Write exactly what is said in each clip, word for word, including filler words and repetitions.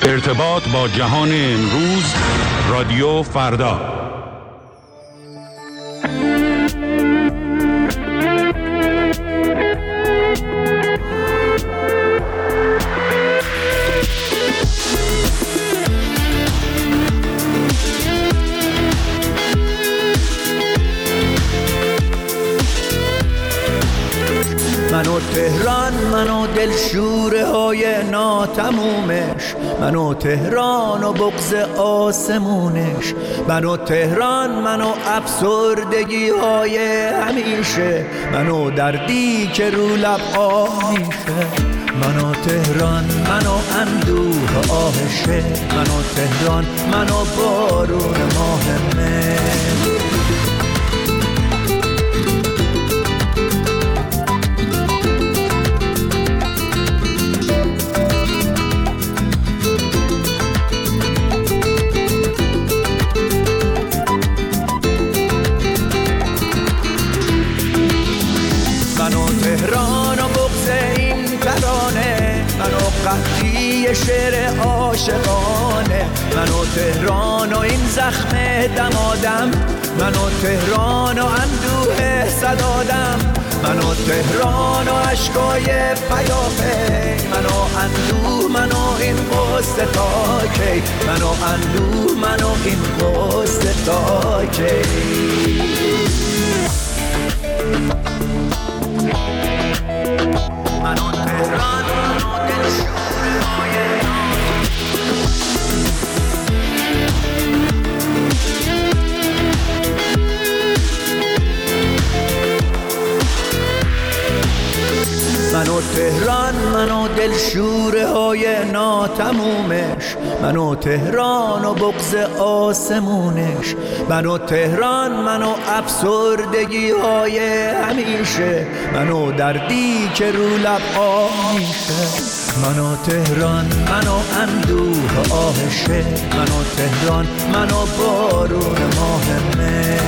ارتباط با جهان امروز، رادیو فردا. منو تهران، منو دلشوره های ناتمومش، منو تهران و بغض آسمونش، منو تهران، منو افسردگی های همیشه، منو دردی که رو لب آه میشه. منو تهران، منو اندوه آهشه، منو تهران، منو بارون ماه مه. قحطی شعر عاشقانه، منو تهران و این زخم دمادم، منو تهران و اندوه صدادم، منو تهران و عشقای پیاپی، منو اندوه، منو این قصه تا کی، منو اندوه، منو این قصه تا کی. منو تهران، منو دلشوره های منو تهران، منو دلشوره های ناتمومش، منو تهران و بغض آسمونش، منو تهران، منو افسردگی های همیشه، منو دردی که رو لب آه میشه. منو تهران، منو اندوه آهشه، منو تهران، منو بارون ماه مه.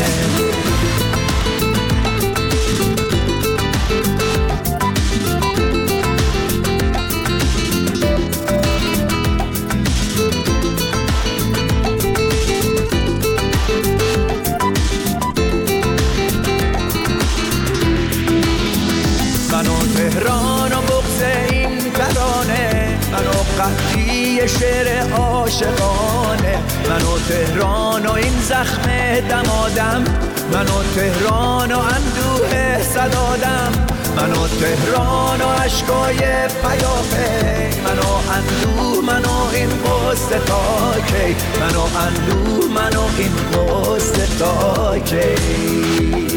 قحطی شعر عاشقانه، منو تهران و این زخم دمادم، منو تهران و اندوه صدادم، منو تهران و عشقای پیاپی، منو اندوه، منو این قصه تا کی، منو اندوه، منو این قصه تا کی.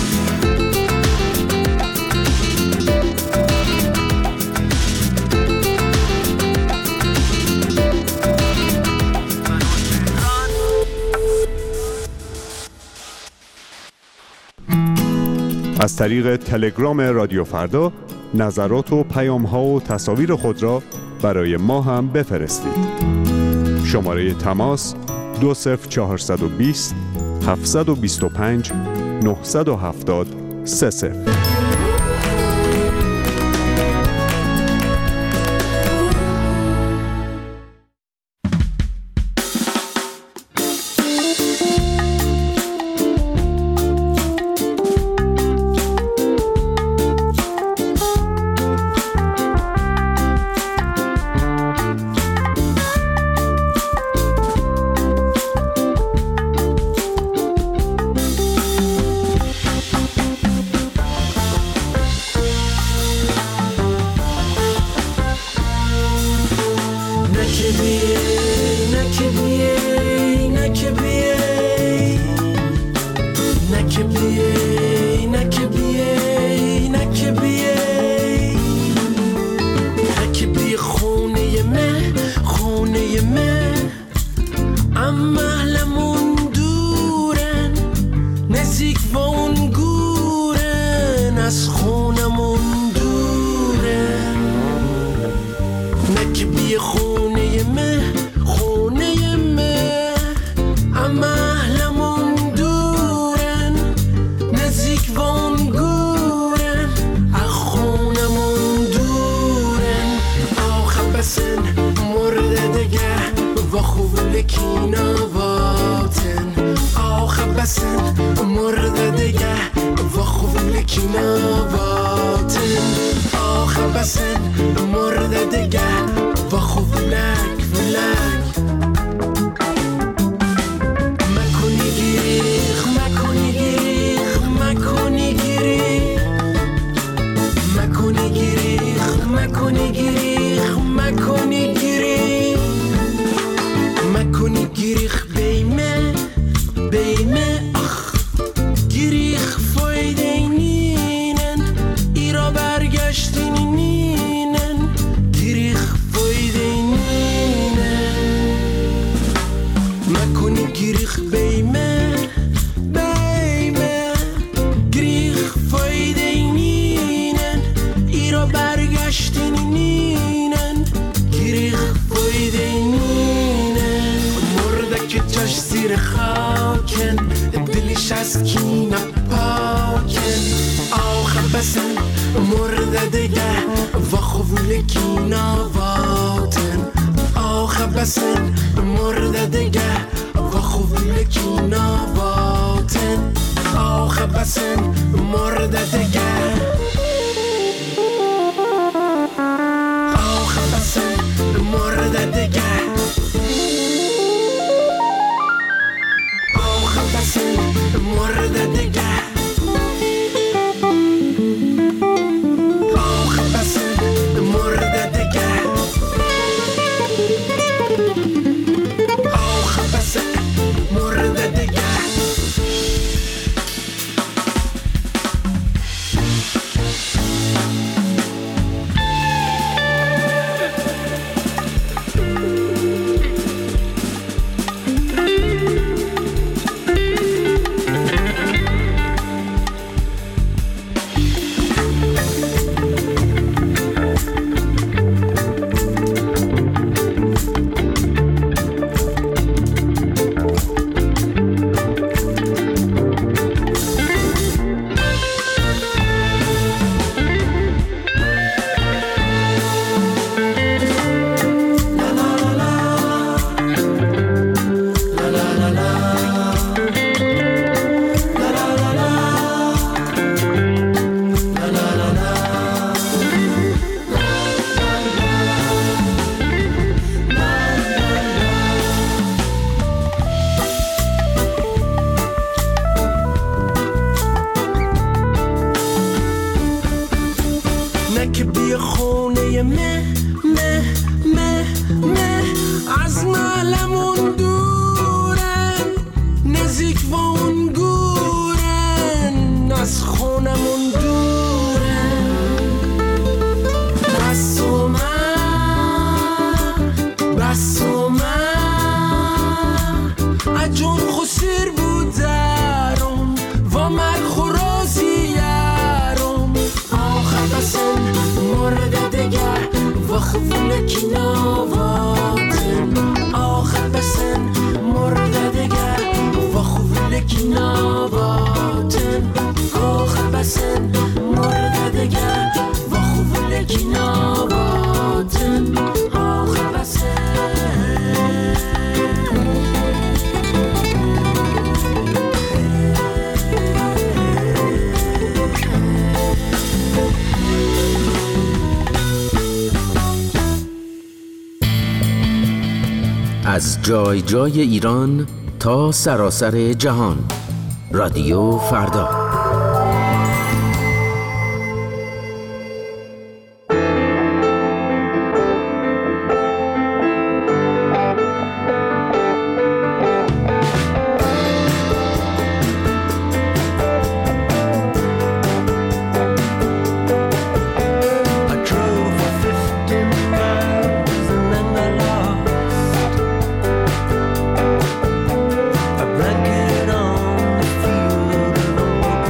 از طریق تلگرام رادیو فردا نظرات و پیام‌ها و تصاویر خود را برای ما هم بفرستید. شماره تماس دو صفر چهارصد و بیست هفتصد و بیست و پنج نهصد و هفتاد سه صفر. مورد دیگه و خولکی نباتن آخه بسن مرد دیگه و خولکی نباتن آخه بسن مرد دیگه و خولک فلک مکنی گیریخ مکنی گیریخ مکنی گیریخ مکنی گیریخ مکنی گیریخ مکنی گیریخ مکنی گیریخ بیمه بیمه اخ گیریخ فایده نینن ایرا برگشتین نینن گیریخ فایده نینن مکنی گیریخ بیمه بیمه گیریخ فایده نینن ایرا برگشتین نینن گیریخ فایده نینن مرده که جاش زیر خاکن دلش از کینه پاکن آخه بسن مرده دیگه و خولکی نباتن آخه بسن مرده دیگه و خولکی نباتن آخه بسن مرده دیگه آخه بسن مرده دیگه آخه بسن مرده دیگه آخه بسن مرده دیگه آخه بسن مرده دیگه که بی خونه مه مه مه مه از معلمون دورن نزیک و اون گورن از خونمون دورن بس و من بس و من اجون خسیر بودارم و من خرازیارم آخه بسن مرده دیگه و خولکی نباتن آخه بسن مرده دیگه و خولکی نباتن آخه بسن مرده دیگه و خولکی نباتن آخه بسن از جای جای ایران تا سراسر جهان رادیو فردا. A blanket on the field along the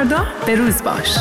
فردا به روز باش.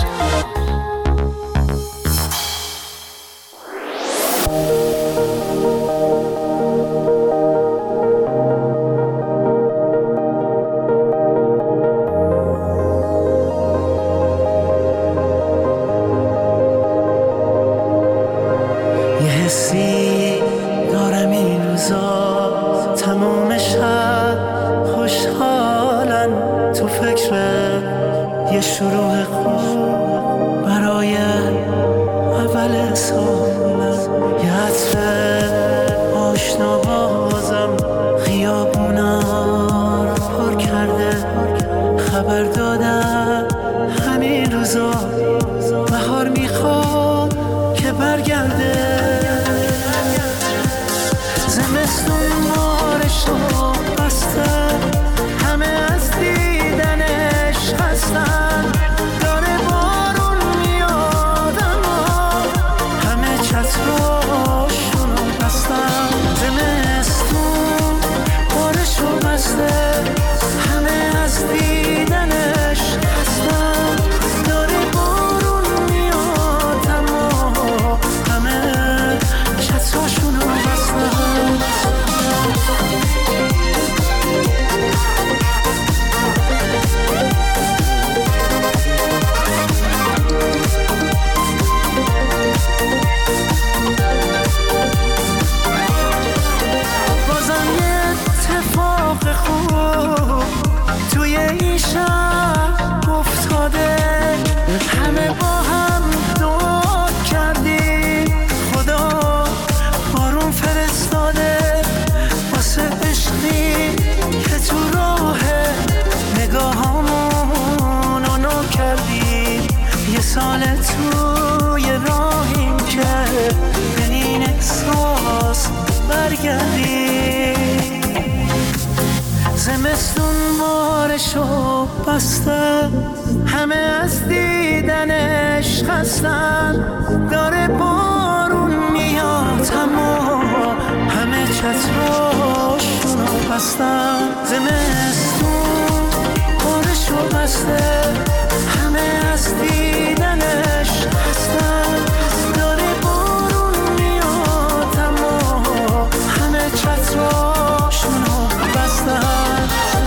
شروع خوب برای اول سالم، یه عطر آشنا بازم خیابونا رو پر کرده. خبر دادم همین روزا بهار میخواد که برگرده. زمستون مارش رو بسته، همه از دیدنش خستن. سال توی راهیم که به این احساس برگردی. زمستون بارشو بسته، همه از دیدنش خستن. داره بارون میاد اما همه چتراشونو بستن. زمستون بارشو بسته، همه از دیدنش خستن. داره بارون میاد اما همه چتراشونو بستن.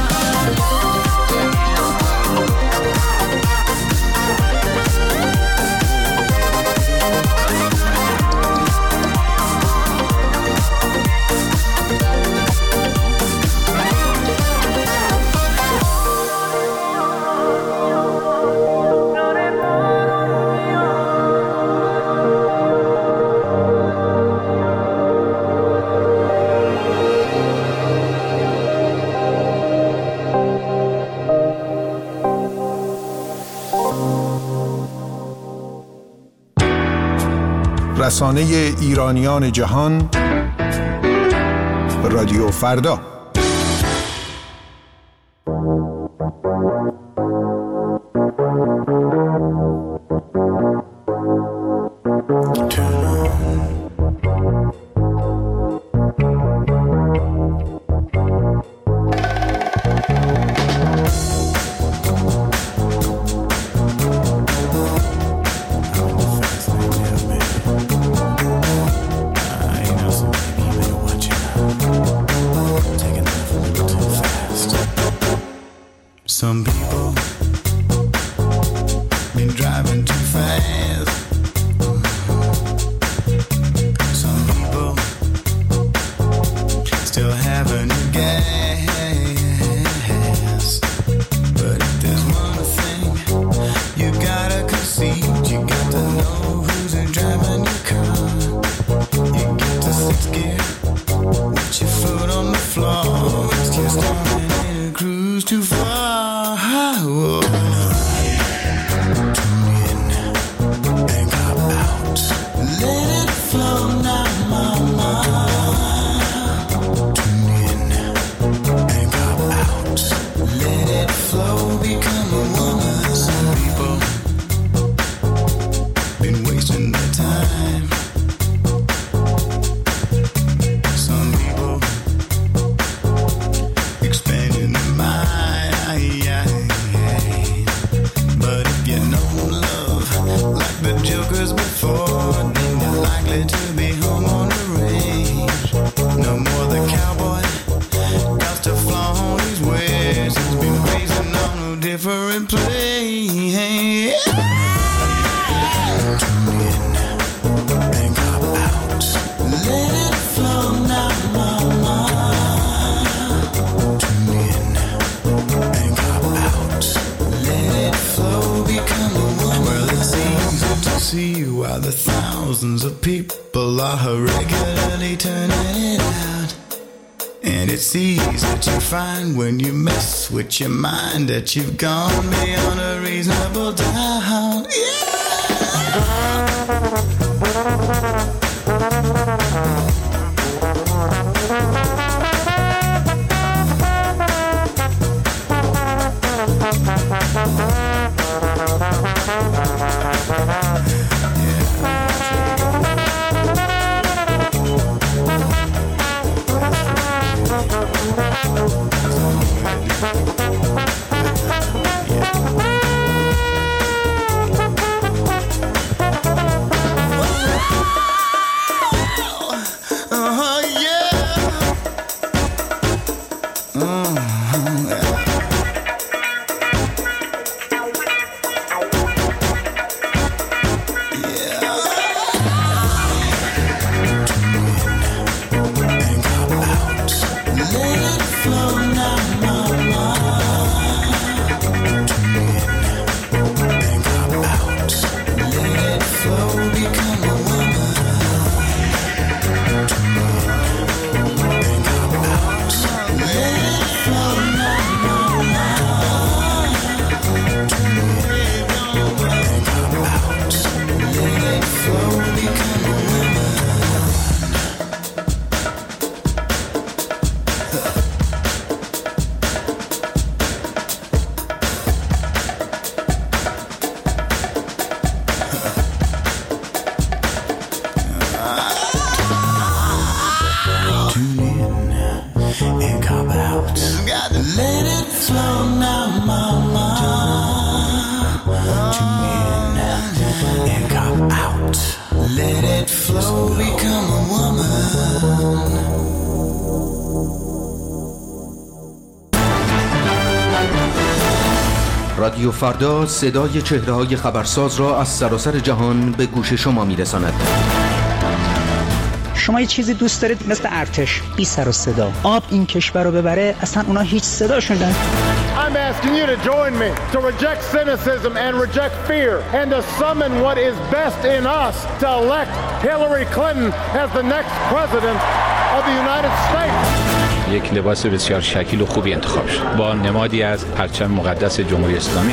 رسانه ایرانیان جهان، رادیو فردا. Take regularly turning it out. And it's easy to find when you mess with your mind that you've gone beyond a reasonable doubt. Yeah! رادیو فردا صدای چهره‌های خبرساز را از سراسر جهان به گوش شما می‌رساند. شما یه چیزی دوست دارید مثل ارتش، بی سر و صدا. آب این کشور رو ببره، اصلا اونا هیچ صداشون نداره. I'm asking you to join me to reject cynicism and reject fear and to summon what is best in us to elect Hillary Clinton as the next president of the United States. یک لباس بسیار شکیل و خوبی انتخاب شد با نمادی از پرچم مقدس جمهوری اسلامی.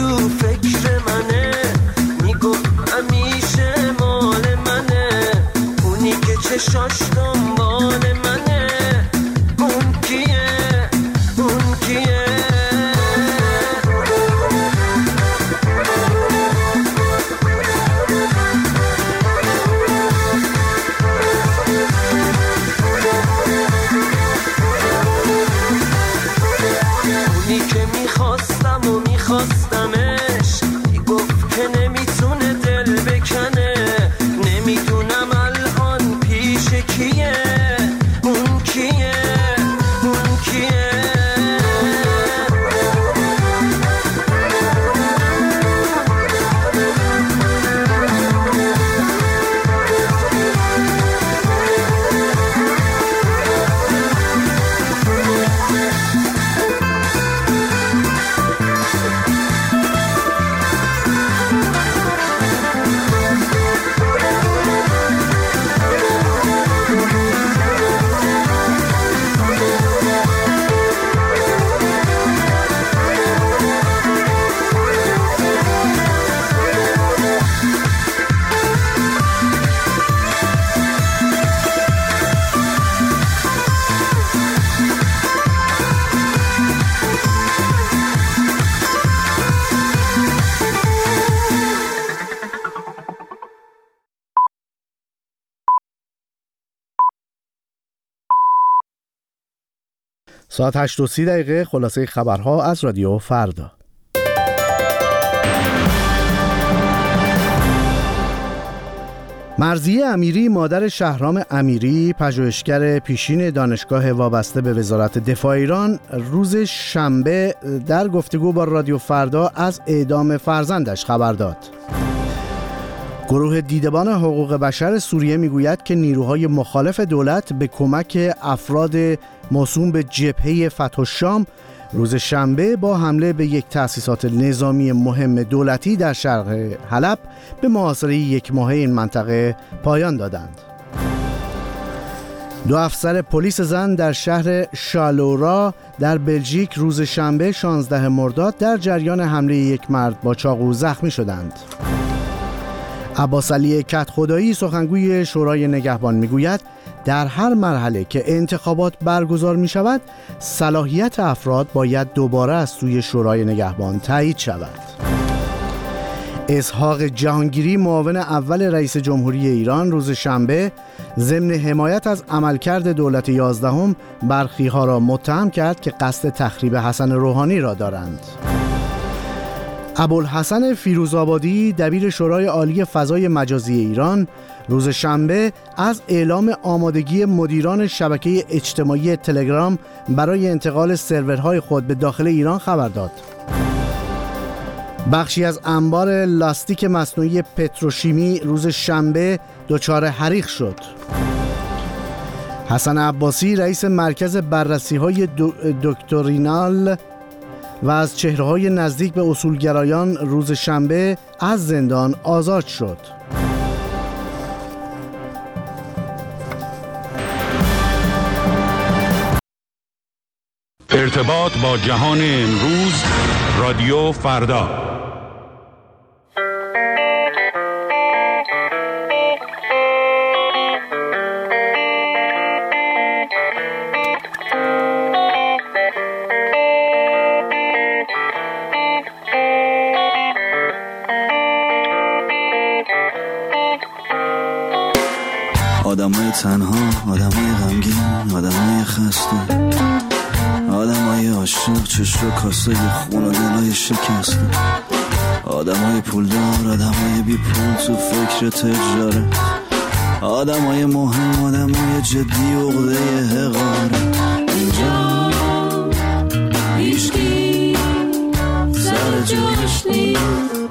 تو فکر منه، میگفت همیشه مال منه، اونی که چشاش دنبال منه، اون کیه اون کیه. اونی که میخواستم و میخواستمش، میگفت که نمیتونه دل بکنه، نمیدونم الان پیش کیه، اون کیه اون کیه. ساعت هشت و سی دقیقه. خلاصه خبرها از رادیو فردا. مرضیه امیری مادر شهرام امیری، پژوهشگر پیشین دانشگاه وابسته به وزارت دفاع ایران، روز شنبه در گفتگو با رادیو فردا از اعدام فرزندش خبر داد. گروه دیدبان حقوق بشر سوریه میگوید که نیروهای مخالف دولت به کمک افراد موسوم به جبهه فتح الشام روز شنبه با حمله به یک تأسیسات نظامی مهم دولتی در شرق حلب به محاصره یک ماهه این منطقه پایان دادند. دو افسر پلیس زن در شهر شالورا در بلژیک روز شنبه شانزده مرداد در جریان حمله یک مرد با چاقو زخمی شدند. عباس علی کدخدایی سخنگوی شورای نگهبان میگوید در هر مرحله که انتخابات برگزار می شود صلاحیت افراد باید دوباره از سوی شورای نگهبان تایید شود. اسحاق جهانگیری معاون اول رئیس جمهوری ایران روز شنبه ضمن حمایت از عملکرد دولت یازدهم برخی ها را متهم کرد که قصد تخریب حسن روحانی را دارند. ابوالحسن فیروزآبادی دبیر شورای عالی فضای مجازی ایران روز شنبه از اعلام آمادگی مدیران شبکه اجتماعی تلگرام برای انتقال سرورهای خود به داخل ایران خبر داد. بخشی از انبار لاستیک مصنوعی پتروشیمی روز شنبه دچار حریق شد. حسن عباسی رئیس مرکز بررسی‌های دکترینال و از چهره‌های نزدیک به اصولگرایان روز شنبه از زندان آزاد شد. ارتباط با جهان امروز، رادیو فردا. آدمای تنها، آدمای غمگین، آدمای خسته، آدمای عاشق، چشم و کاسه خون و دلای شکسته، آدمای پولدار، آدمای بی پول تو فکر تجارت، آدمای مهم، آدمای جدی و عقده حقارت. اینجا هیچکی سر جاش نیست،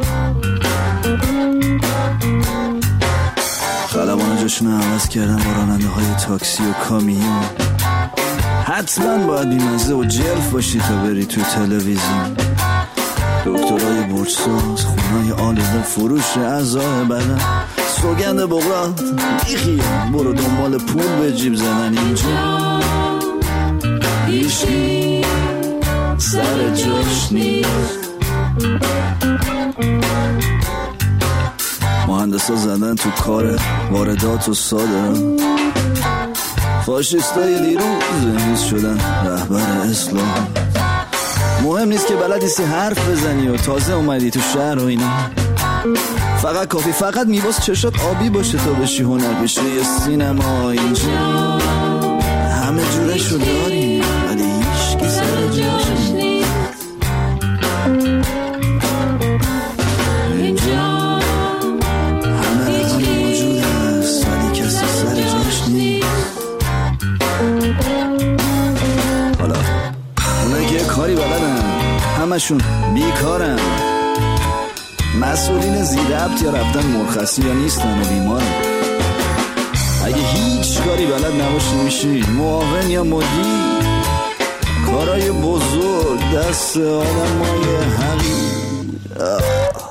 خلبان جاشون عوض کردن با راننده های تاکسی و کامیون. حتما باید بیمزه و جلف باشی تا بری توی تلویزیون. دکترای برساز، خونای آلوده، فروش اعضای بدن، سوگند بغرات بیخیال، برو دنبال پول به جیب زدن. اینجا هیچی سر جاش نیست. دستا زدن تو کار واردات و صادرات. فاشیستای دیروز امروز شدن رهبر اسلام. مهم نیست که بلد نیستی حرف بزنی و تازه اومدی تو شهر و اینا. فقط کافی فقط میباس چشات آبی باشه تا بشی هنرپیشه یه سینما. اینجا همه جورشو داری ولی هیچکی سر جاش نیست. اینجا همه همه موجود هست ولی کسی سر جاش نیست. حالا اونا که کاری بلدن همشون بیکارن. مسئولین زیربط یا رفتن مرخصی یا نیستن و بیمارن. اگه هیچ کاری بلد نباشی میشی معاون یا مدیر. کارای بزرگ دست آدمای حقیر.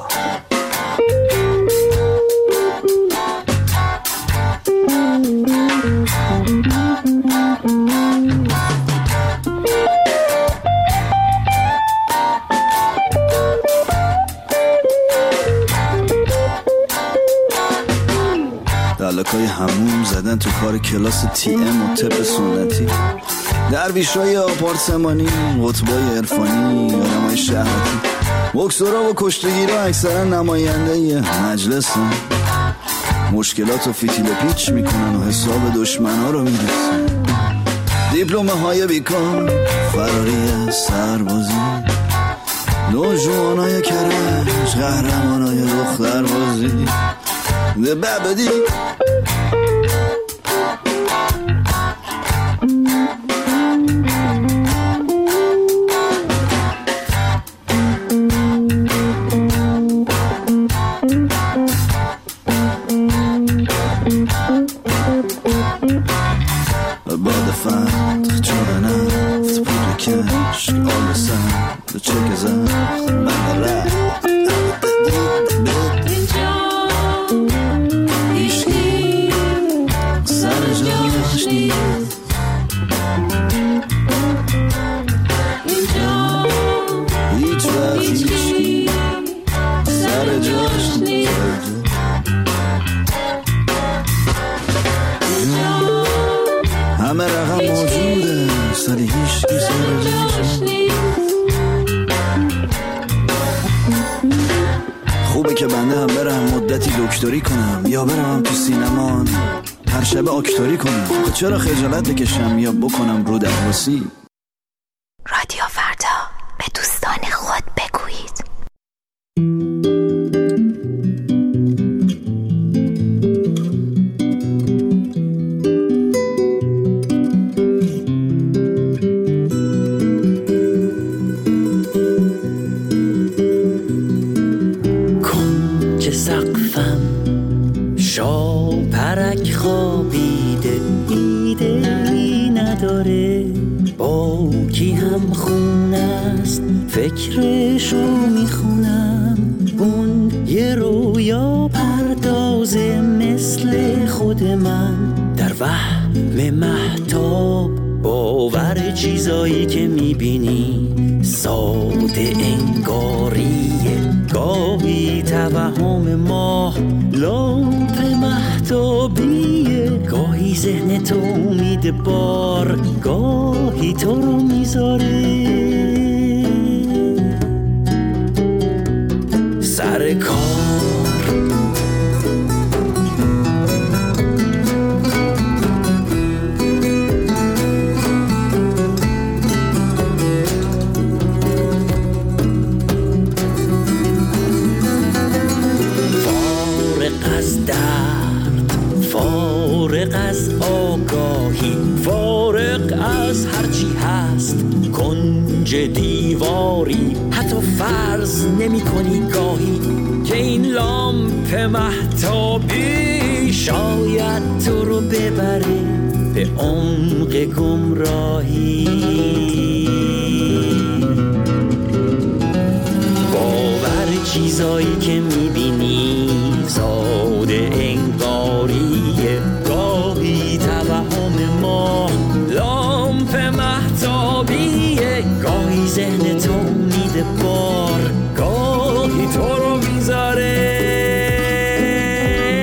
دلکای هموم زدن تو کار کلاس تی ام و طب سنتی. درویشای آپارتمانی، قطبای عرفانی، آدمای شهرتی. بکسورا و کشتگیرا اکثرا نماینده یه مجلسن. مشکلات و فیتیل پیچ میکنن و حساب دشمنا رو میرسن. دیپلومه های بیکار، فراری سربازی. نوجوانای کرج، قهرمانای دختربازی. ده ببدی باد فتح چون نفت پود کشک آب سند و چک زخم من رفت. همه رقم موجوده سری هیچ کی سر جاش نیست. خوبه که بنده هم برم مدتی دکتری کنم یا برم تو سینمان هر شب آکتوری کنم. چرا خجالت بکشم یا بکنم رو درواسی. رادیو فردا به دوستان خود بگویید. سقفم شاپرک خوابیده ایده‌ای نداره با کی هم خون است فکرشو میخونم. اون یه رویا پردازه مثل خود من در وهم مهتاب باور چیزایی که میبینی ساده انگاریه. گاهی توهم ما لامپ مهتابیه. گاهی ذهن تو امید بار گاهی تو رو میذاره سر کار. فارغ از آگاهی، فارغ از هرچی هست کنج دیواری. حتی فرض نمی کنی گاهی که این لامپ مهتابی شاید تو رو ببره به عمق گمراهی. باور چیزایی که می بینی ساده انگاریه. گاهی توهم ما لامپ مهتابیه. گاهی ذهن تو میده بار گاهی تو رو میذاره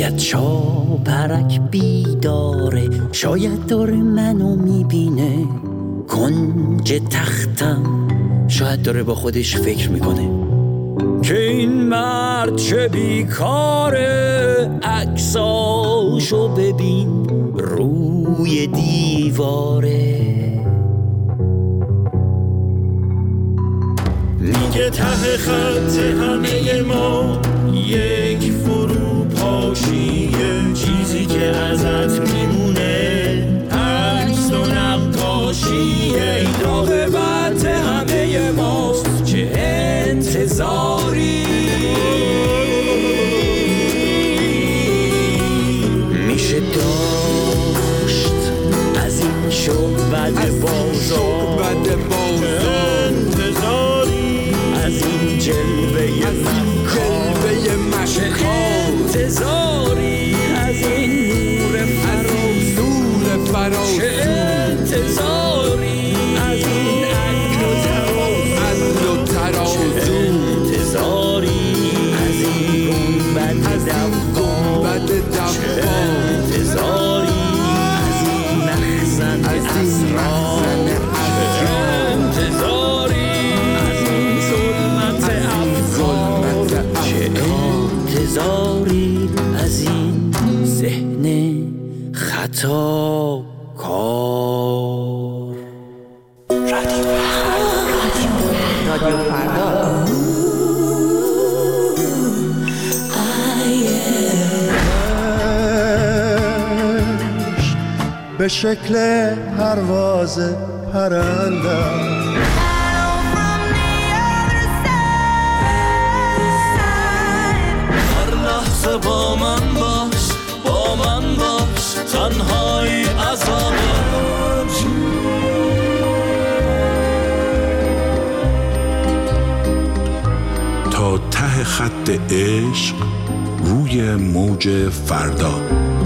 شاید چاپرک بیداره، شاید داره منو میبینه کنج تختم، شاید داره با خودش فکر میکنه که این مرد چه بیکاره، عکساشو ببین روی دیواره. میگه ته خط همه ما یک فرو پاشیه، چیزی که ازت میمونه عکس و نقاشیه. این عاقبت همه ماست، چه انتظاری میشه داشت از این شعبد بازار، انتظاری از این جلوه مشکار، انتظاری از این نور فراز، چه انتظاری از این عقل و تراز، چه انتظاری از این گنبد دفان، چه انتظاری از این مخزن اسرار، چه انتظاری از این ظلمت افکار، چه انتظاری از این ذهن خطا کار. رادیو فردا به شکل پرواز پرندم، هر لحظه با من باش، با من باش، تنهایی عذابم. تا ته خط عشق روی موج فردا.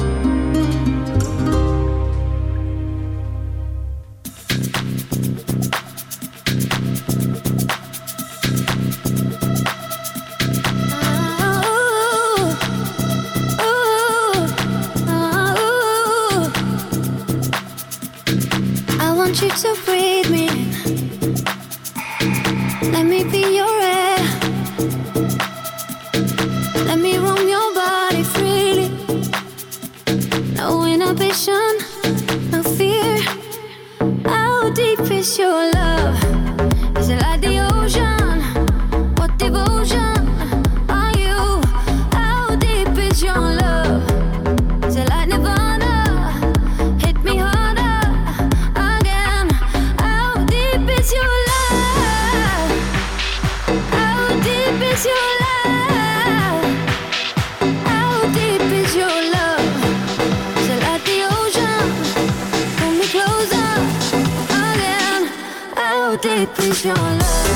You to breathe me in. Let me be your air. Let me roam your body freely. No inhibition, no fear. How deep is your love? Is it like the ocean? What devotion are you? How deep is your love? Is it like Nirvana? Hit me harder. Your love, how deep is your love? How deep is your love? Is it like the ocean? Pull me closer again. How deep is your love?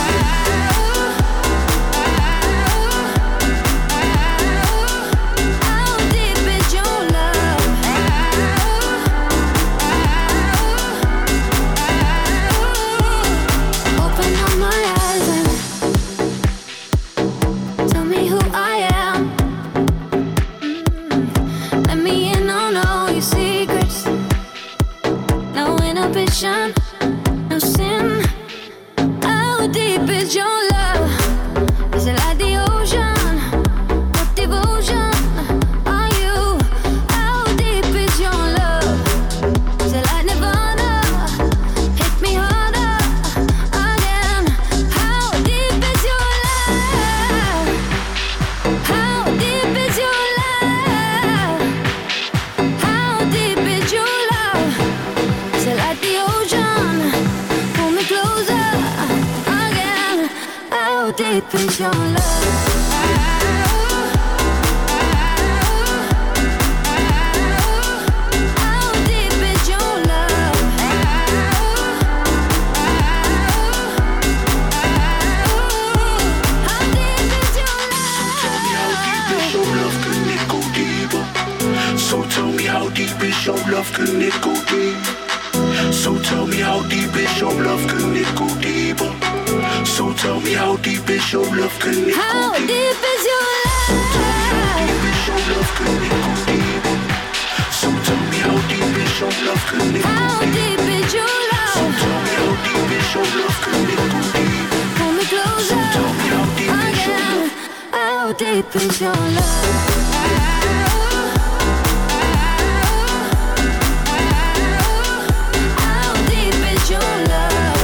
No sin. How deep is your love? Is it like the ocean? What devotion are you? How deep is your love? Is it like Nirvana? Hit me harder again. How deep is your love? How deep is your love? How deep is your love? Is it like the ocean? Pull me closer again. How deep is your love? How deep is your love? How deep is your love? So tell me how deep is your love? Can it go deep? So tell me how deep is your love? Can it go deeper? So tell me how deep is your love? Can it go deeper? How deep is your love? So tell me how deep is your love? can it go deep? So tell me how deep is your love, can it go How deep is your love? So tell me how deep is your love, can it go deep? Pull me closer. So tell me how deep is your Again. love? How deep is your love? How deep is your love?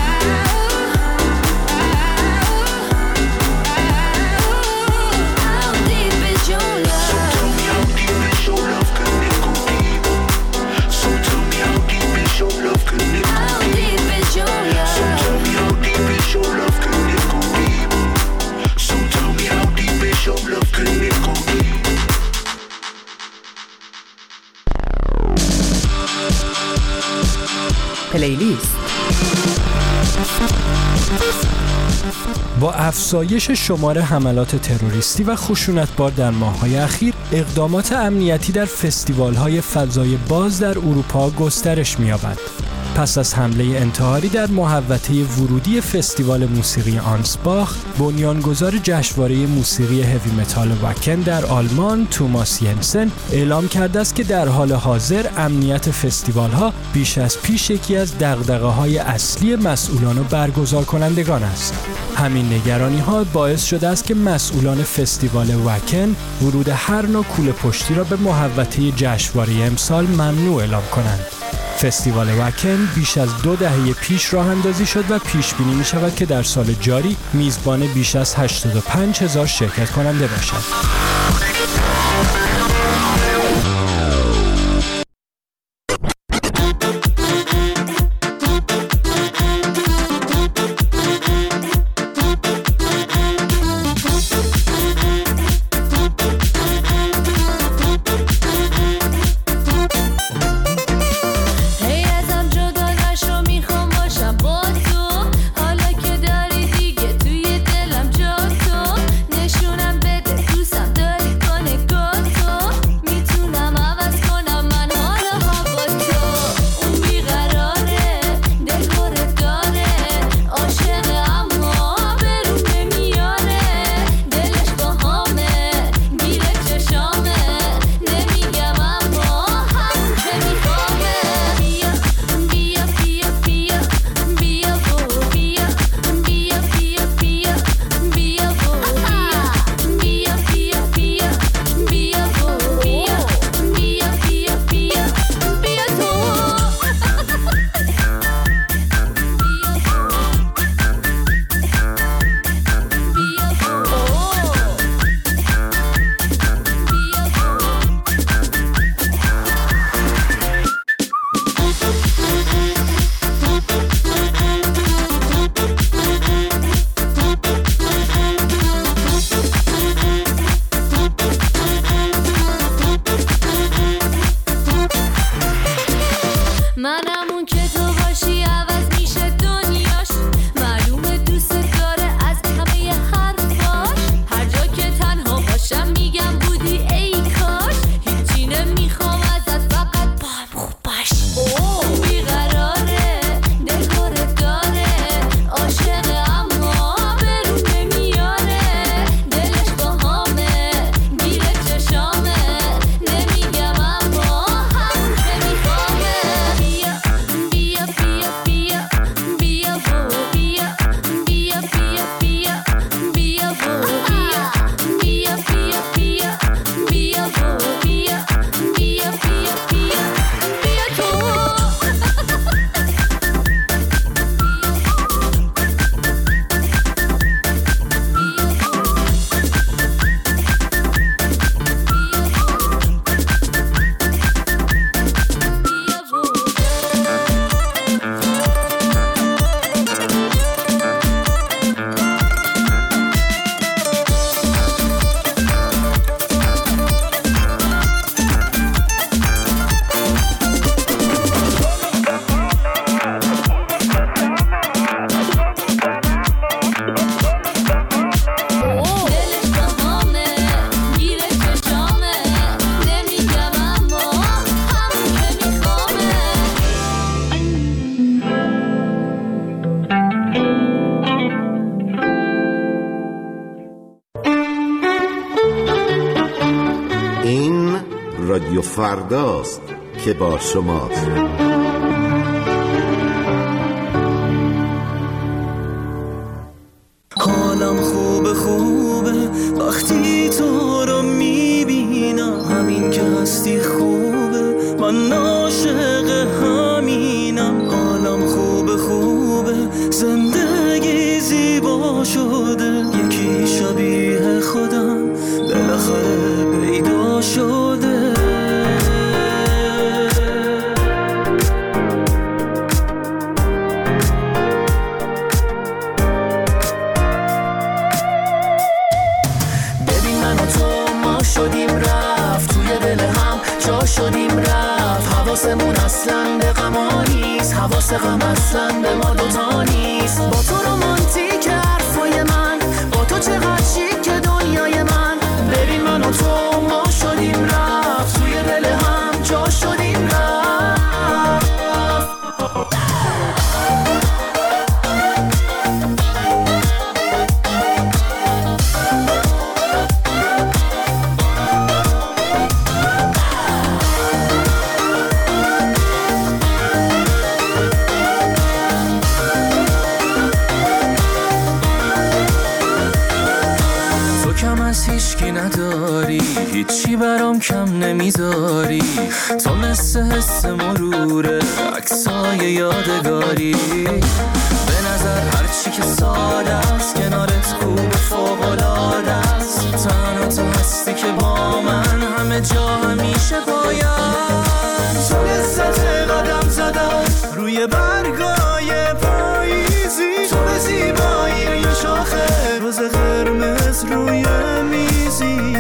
How deep is your love? So tell me how deep is your love, can it go deep? So tell me how deep is your love, can it go How deep is your love? So tell me how deep is your love, can it go deep? So tell me how deep is your love, can it go deep? پلیلیست. با افزایش شمار حملات تروریستی و خشونت‌بار در ماه‌های اخیر، اقدامات امنیتی در فستیوال‌های فضای باز در اروپا گسترش می‌یابد. پس از حمله انتحاری در محوطه ورودی فستیوال موسیقی آنسباخ، بنیانگذار جشنواره موسیقی هوی متال واکن در آلمان، توماس ینسن، اعلام کرده است که در حال حاضر امنیت فستیوال‌ها بیش از پیش یکی از دغدغه‌های اصلی مسئولان و برگزار کنندگان است. همین نگرانی‌ها باعث شده است که مسئولان فستیوال واکن ورود هر نوع کوله پشتی را به محوطه جشنواره امسال ممنوع اعلام کنند. فستیوال واکن بیش از دو دهه پیش راه اندازی شد و پیش بینی می شود که در سال جاری میزبان بیش از هشتاد و پنج هزار شرکت کننده باشد. نشونم بده دوستم داری رادیو فرداست که با شماست. حالم خوبه خوبه وقتی تو رو میبینم، همین که هستی خوبه، من عاشق همینم. حالم خوبه خوبه زندگی زیبا شده، یکی شبیه خودم بالاخره پیدا شده. شدیم رفت حواسمون اصلا به غما نیست، حواس غم اصلا به ما دوتا نیست. با تو رومانتیک حرفای من، با تو چقدر شیک که دنیای من. ببین من و تو ما شدیم رفت، توی دل هم جا شدیم رفت. هیچکی نداری، هیچی برام کم نمیذاری. تو مثل حس مروره، عکسای یادگاری. به نظر هرچی که ساده است کنارت خوب فوق‌العاده است. تنها تو هستی که با من همه جا همیشه باید. تو لذت قدم زدن روی برگای پاییزی، تو به زیبایی یه شاخه روز قرمز روی میزی.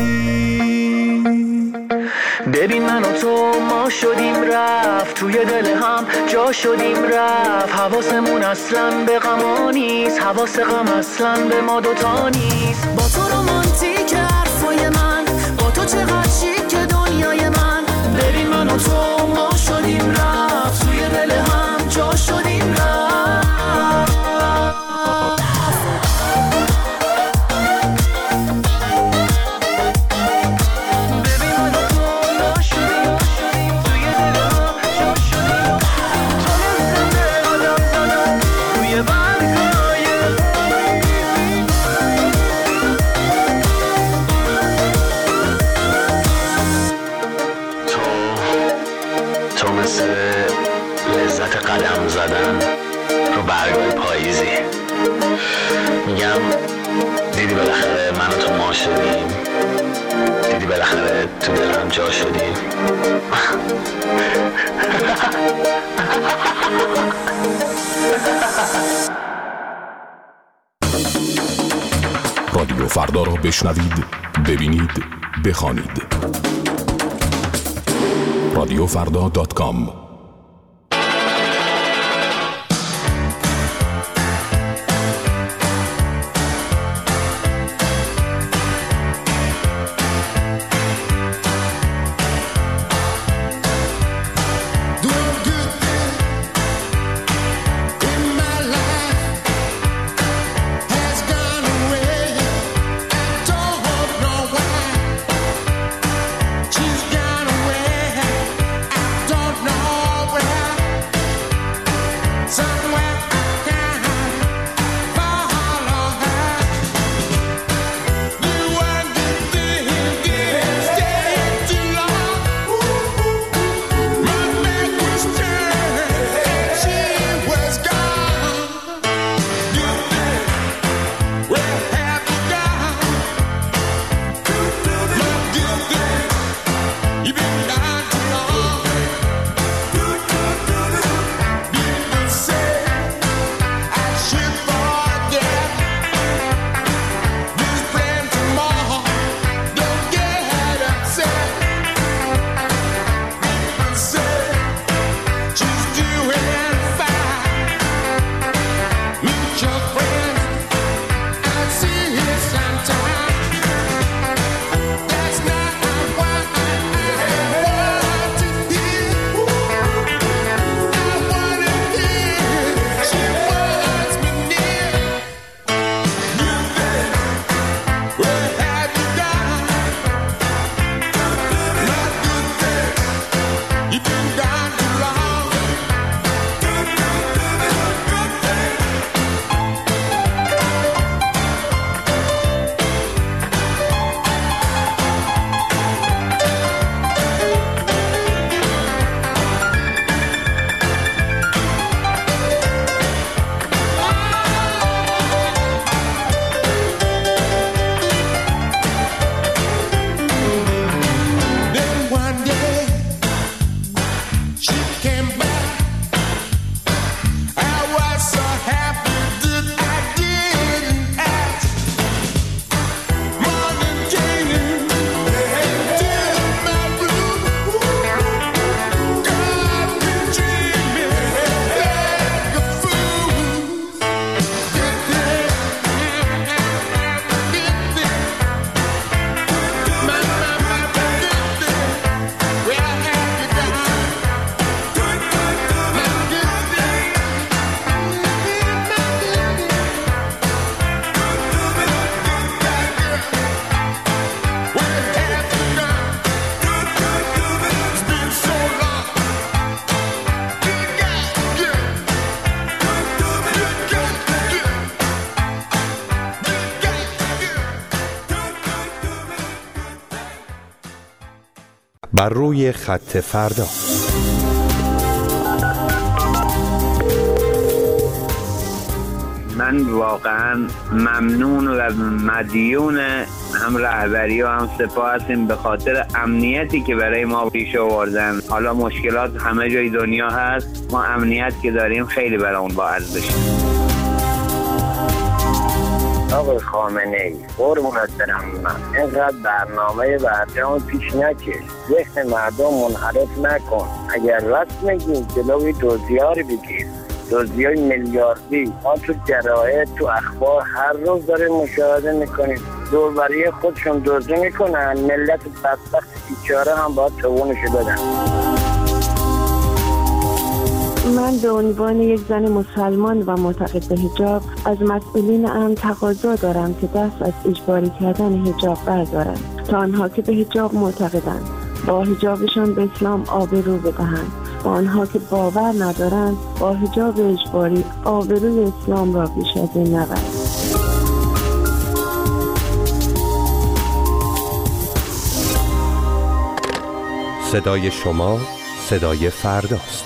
ببین من و تو ما شدیم رفت، توی دل هم جا شدیم رفت. حواسمون اصلا به غما نیست، حواس غم اصلا به ما دوتا نیست. با تو رومانتیک حرفای من، با تو چقدر شیک که دنیای من. ببین من و تو ما شدیم رفت، توی دل هم جا شدیم رفت. قدم زدن رو برگای پاییزی. میگم دیدی بالاخره من و تو ما شدیم، دیدی بالاخره تو دلم جا شدیم. رادیو فردا رو بشنوید، ببینید، بخوانید. رادیو فردا دات کام. No بر روی خط فردا. من واقعا ممنون و مدیون هم رهبری و هم سپاه هستیم به خاطر امنیتی که برای ما پیش آوردن. حالا مشکلات همه جای دنیا هست، ما امنیت که داریم خیلی برامون با ارزشه. آقای خامنه ای قربونت برم، من اینقدر برنامه برجام پیش نکش، ذهن مردم منحرف نکن. اگر راست میگی جلوی دوزی‌ها رو بگیر، دوزی‌های میلیاردی. ما تو جراید تو اخبار هر روز داریم مشاهده میکنیم، دوربری خودشون دوزی میکنن، ملت بدبخت بیچاره هم باید توانشو بدن. من به عنوان یک زن مسلمان و معتقد به حجاب از مسئولین امن تقاضا دارم که دست از اجباری کردن حجاب بردارند تا آنها که به حجاب معتقدند با حجابشان به اسلام آبرو بدهند و آنها که باور ندارند با حجاب اجباری آبروی اسلام را بیش از این نبرند. صدای شما صدای فرداست.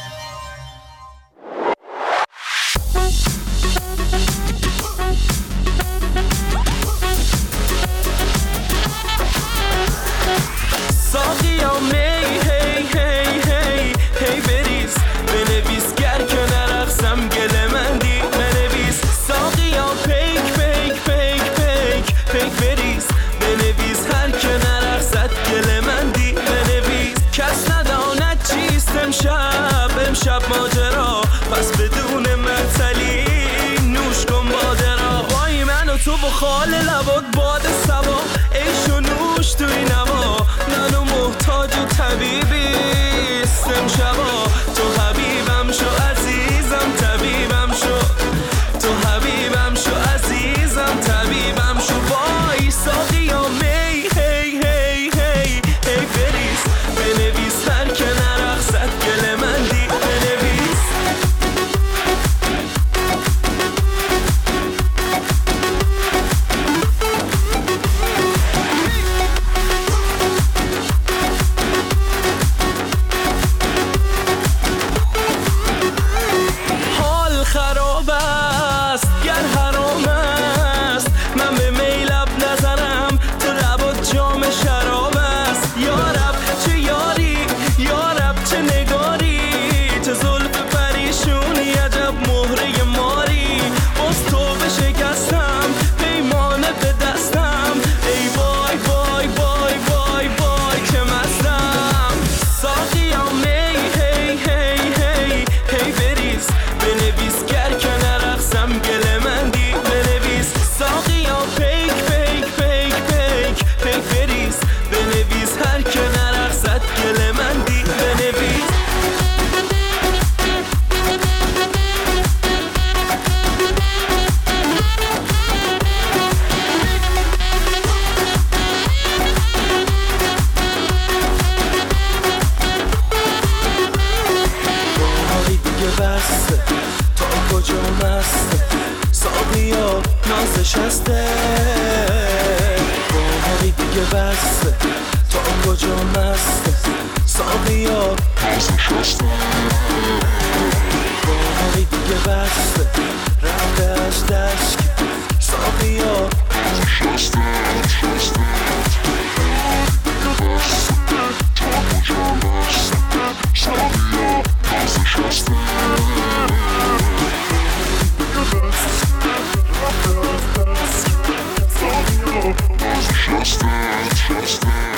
امشب ماجرا پس بدون معطلی نوش کن باده را. وای من و تو با خال لبات باد سوا، عیش و نوش توی نوا، منو محتاج و طبیبی استم شبا. تو حبیبم شو عزیزم طبیبم شو، تو حبیبم شو عزیزم طبیبم شو. وای ساقی ها می هی هی هی هی بریز بنویس هر که نرقصد گل من دی. نشسته باقی دیگه بسته تا کجا مسته ساقی ها نشسته باقی دیگه بسته رفته از دست ساقی ها نشسته نشسته دیگه بسته تا کجا مسته ساقی ها نشسته Just, just, just.